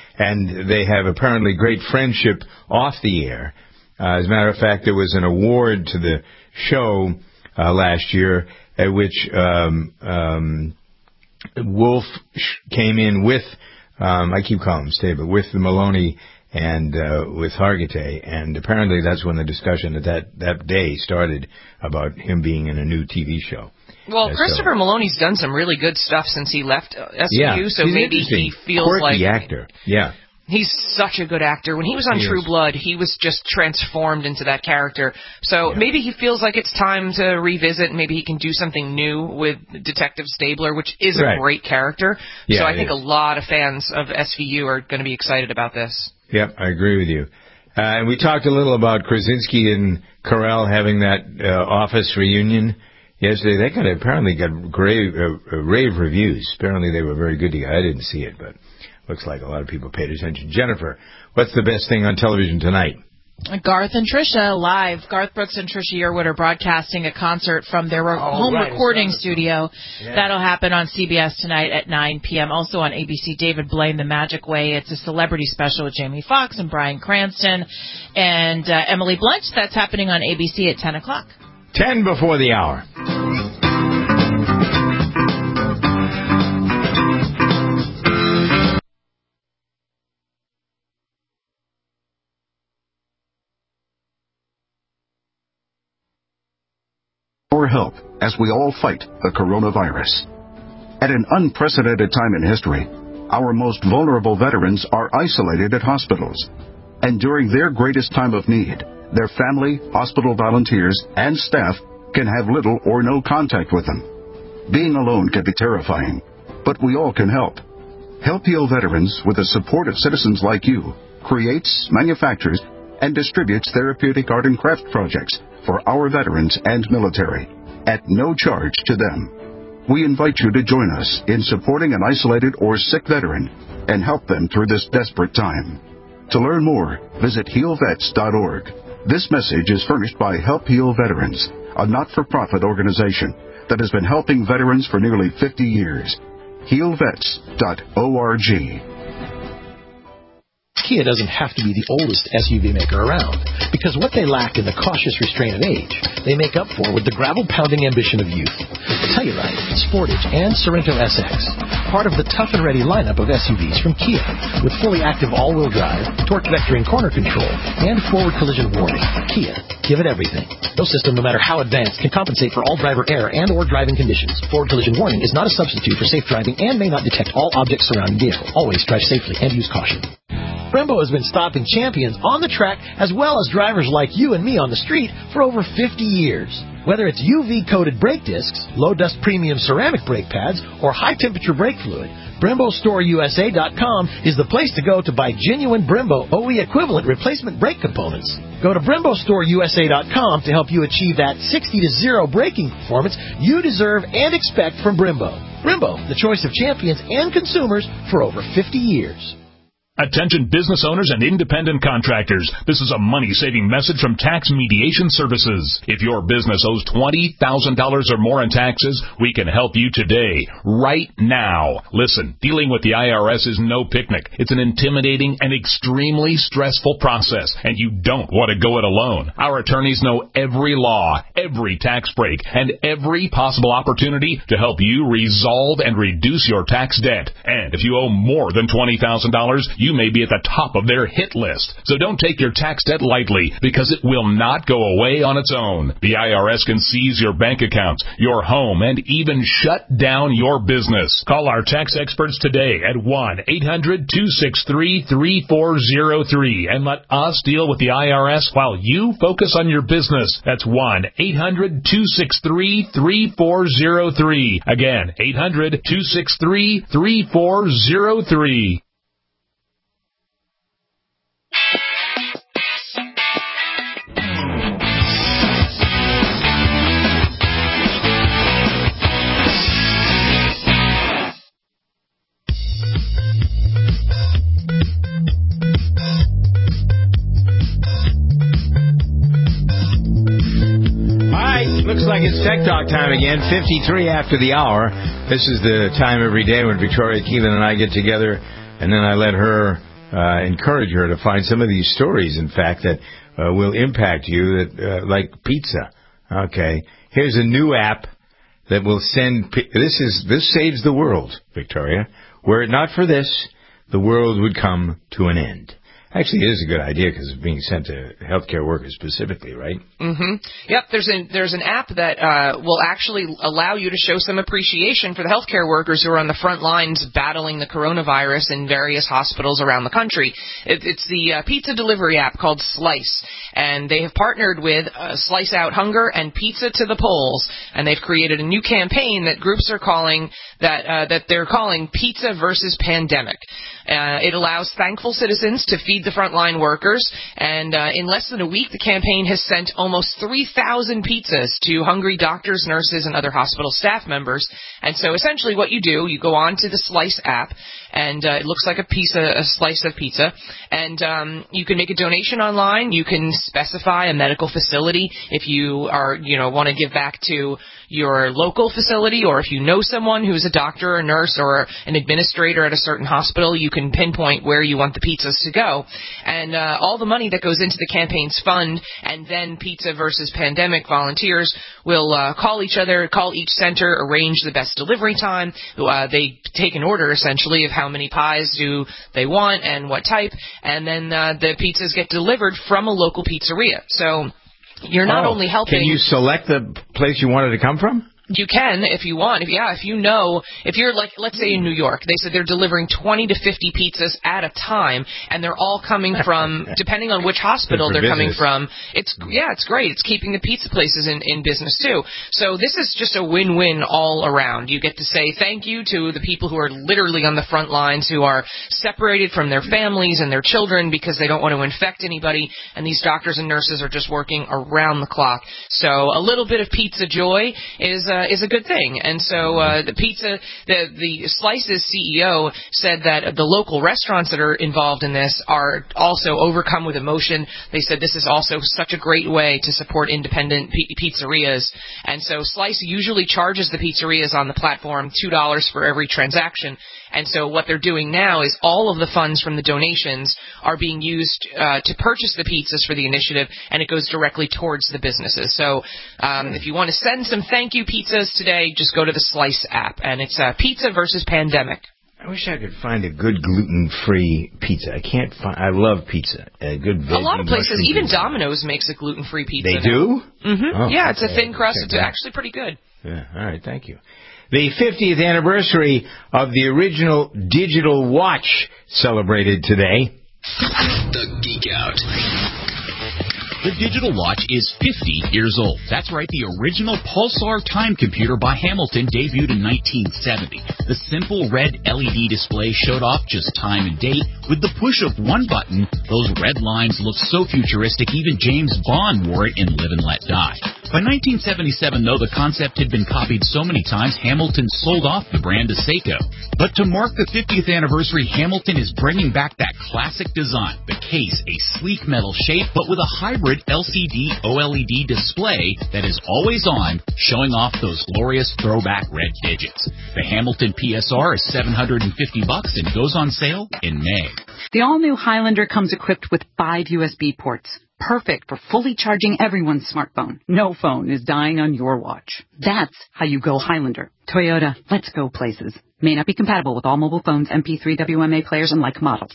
and they have apparently great friendship off the air. Uh, as a matter of fact, there was an award to the show uh, last year at which um, um, Wolf came in with, um, I keep calling him Stabler, with the Maloney and uh, with Hargitay, and apparently that's when the discussion at that, that day started about him being in a new T V show. Well, Uh, Christopher so- Maloney's done some really good stuff since he left uh, S V U, Yeah, so he's maybe he interesting. feels Quirky like actor. Yeah. he's such a good actor. When he was on He True is. Blood, he was just transformed into that character. So Yeah. maybe he feels like it's time to revisit. Maybe he can do something new with Detective Stabler, which is Right. a great character. Yeah, so I it think is. a lot of fans of S V U are going to be excited about this. Yep, I agree with you. Uh, and we talked a little about Krasinski and Carell having that uh, office reunion yesterday. They got apparently got grave, uh, uh, rave reviews. Apparently they were very good together. I didn't see it, but looks like a lot of people paid attention. Jennifer, what's the best thing on television tonight? Garth and Trisha live. Garth Brooks and Trisha Yearwood are broadcasting a concert from their Oh, home right, recording it's studio. Yeah. That'll happen on C B S tonight at nine p.m. Also on A B C, David Blaine, The Magic Way. It's a celebrity special with Jamie Foxx and Bryan Cranston and uh, Emily Blunt. That's happening on A B C at ten o'clock. Ten before the hour. For help as we all fight the coronavirus. At an unprecedented time in history, our most vulnerable veterans are isolated at hospitals. And during their greatest time of need, their family, hospital volunteers, and staff can have little or no contact with them. Being alone can be terrifying, but we all can help. Help Heal Veterans, with the support of citizens like you, creates, manufactures, and distributes therapeutic art and craft projects for our veterans and military at no charge to them. We invite you to join us in supporting an isolated or sick veteran and help them through this desperate time. To learn more, visit heal vets dot org. This message is furnished by Help Heal Veterans, a not-for-profit organization that has been helping veterans for nearly fifty years. heal vets dot org. Kia doesn't have to be the oldest S U V maker around, because what they lacked in the cautious restraint of age, they make up for with the gravel-pounding ambition of youth. Telluride, Sportage, and Sorento S X, part of the tough and ready lineup of S U Vs from Kia, with fully active all-wheel drive, torque vectoring corner control, and forward collision warning. Kia, give it everything. No system, no matter how advanced, can compensate for all driver error and or driving conditions. Forward collision warning is not a substitute for safe driving and may not detect all objects surrounding vehicle. Always drive safely and use caution. Brembo has been stopping champions on the track as well as drivers like you and me on the street for over fifty years. Whether it's U V-coated brake discs, low-dust premium ceramic brake pads, or high-temperature brake fluid, Brembo Store U S A dot com is the place to go to buy genuine Brembo O E equivalent replacement brake components. Go to Brembo Store U S A dot com to help you achieve that sixty to zero braking performance you deserve and expect from Brembo. Brembo, the choice of champions and consumers for over fifty years. Attention business owners and independent contractors. This is a money-saving message from Tax Mediation Services. If your business owes twenty thousand dollars or more in taxes, we can help you today, right now. Listen, dealing with the I R S is no picnic. It's an intimidating and extremely stressful process, and you don't want to go it alone. Our attorneys know every law, every tax break, and every possible opportunity to help you resolve and reduce your tax debt. And if you owe more than twenty thousand dollars, you may be at the top of their hit list. So don't take your tax debt lightly, because it will not go away on its own. The I R S can seize your bank accounts, your home, and even shut down your business. Call our tax experts today at one eight hundred two six three three four zero three and let us deal with the I R S while you focus on your business. That's one eight hundred two six three three four zero three. Again, eight hundred two six three three four zero three. Looks like it's Tech Talk time again, fifty-three after the hour. This is the time every day when Victoria Keelan and I get together, and then I let her uh, encourage her to find some of these stories, in fact, that uh, will impact you, that uh, like pizza. Okay, here's a new app that will send. This is this saves the world, Victoria. Were it not for this, the world would come to an end. Actually, it is a good idea because it's being sent to healthcare workers specifically, right? Mm-hmm. Yep, there's an, there's an app that uh, will actually allow you to show some appreciation for the healthcare workers who are on the front lines battling the coronavirus in various hospitals around the country. It, it's the uh, pizza delivery app called Slice, and they have partnered with uh, Slice Out Hunger and Pizza to the Polls, and they've created a new campaign that groups are calling that uh, that they're calling Pizza versus Pandemic. Uh, it allows thankful citizens to feed the frontline workers, and uh, in less than a week, the campaign has sent almost three thousand pizzas to hungry doctors, nurses, and other hospital staff members. And so essentially what you do, you go on to the Slice app, and uh, it looks like a piece, of, a slice of pizza, and um, you can make a donation online. You can specify a medical facility if you are, you know, want to give back to your local facility, or if you know someone who's a doctor or nurse or an administrator at a certain hospital, you can pinpoint where you want the pizzas to go. And uh, all the money that goes into the campaign's fund, and then Pizza versus Pandemic volunteers will uh, call each other, call each center, arrange the best delivery time. Uh, they take an order, essentially, of how many pies do they want and what type, and then uh, the pizzas get delivered from a local pizzeria. So you're not oh, only helping... Can you select the place you want it to come from? You can, if you want. If, yeah, if you know, if you're like, let's say in New York, they said they're delivering twenty to fifty pizzas at a time, and they're all coming from, depending on which hospital they're business. coming from. It's, yeah, it's great. It's keeping the pizza places in, in business too. So this is just a win-win all around. You get to say thank you to the people who are literally on the front lines, who are separated from their families and their children because they don't want to infect anybody, and these doctors and nurses are just working around the clock. So a little bit of pizza joy is uh, is a good thing. And so uh, the pizza, the the Slice's C E O said that the local restaurants that are involved in this are also overcome with emotion. They said this is also such a great way to support independent p- pizzerias. And so Slice usually charges the pizzerias on the platform two dollars for every transaction. And so what they're doing now is all of the funds from the donations are being used uh, to purchase the pizzas for the initiative, and it goes directly towards the businesses. So um, if you want to send some thank you pizzas today, just go to the Slice app, and it's uh, Pizza versus Pandemic. I wish I could find a good gluten-free pizza. I can't find. I love pizza. A good veggie. A lot of places, mushroom even pizza. Domino's makes a gluten-free pizza. They now. do? Mm-hmm. Oh, yeah, it's a okay. thin crust. Check It's that. actually pretty good. Yeah. All right. Thank you. The fiftieth anniversary of the original digital watch celebrated today. The Geek Out. The digital watch is fifty years old. That's right, the original Pulsar time computer by Hamilton debuted in nineteen seventy. The simple red L E D display showed off just time and date. With the push of one button, those red lines looked so futuristic even James Bond wore it in Live and Let Die. By nineteen seventy-seven, though, the concept had been copied so many times, Hamilton sold off the brand to Seiko. But to mark the fiftieth anniversary, Hamilton is bringing back that classic design. The case, a sleek metal shape, but with a hybrid L C D O L E D display that is always on, showing off those glorious throwback red digits. The Hamilton P S R is seven hundred fifty bucks and goes on sale in May. The all-new Highlander comes equipped with five U S B ports. Perfect for fully charging everyone's smartphone. No phone is dying on your watch. That's how you go Highlander. Toyota, let's go places. May not be compatible with all mobile phones, M P three, W M A players, and like models.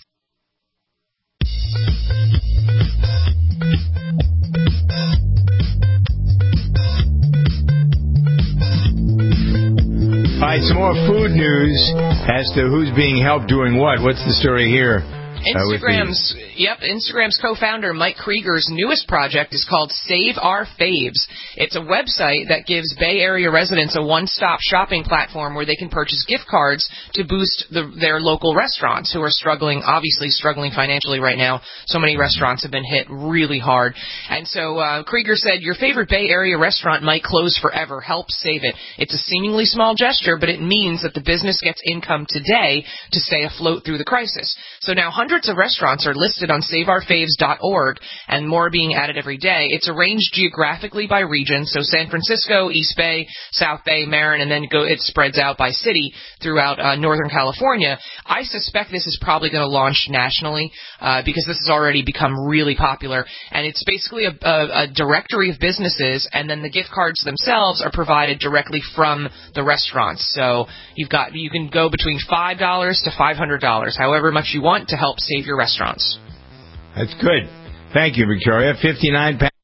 All right, some more food news as to who's being helped doing what. What's the story here? Instagram's, uh, yep, Instagram's co-founder Mike Krieger's newest project is called Save Our Faves. It's a website that gives Bay Area residents a one-stop shopping platform where they can purchase gift cards to boost the, their local restaurants who are struggling, obviously struggling financially right now. So many restaurants have been hit really hard. And so uh, Krieger said, your favorite Bay Area restaurant might close forever. Help save it. It's a seemingly small gesture, but it means that the business gets income today to stay afloat through the crisis. So now hundreds of restaurants are listed on save our faves dot org, and more are being added every day. It's arranged geographically by region, so San Francisco, East Bay, South Bay, Marin, and then go, it spreads out by city throughout uh, Northern California. I suspect this is probably going to launch nationally uh, because this has already become really popular, and it's basically a, a, a directory of businesses, and then the gift cards themselves are provided directly from the restaurants. So you've got you can go between five dollars to five hundred dollars, however much you want to help save your restaurants. That's good. Thank you, Victoria. fifty-nine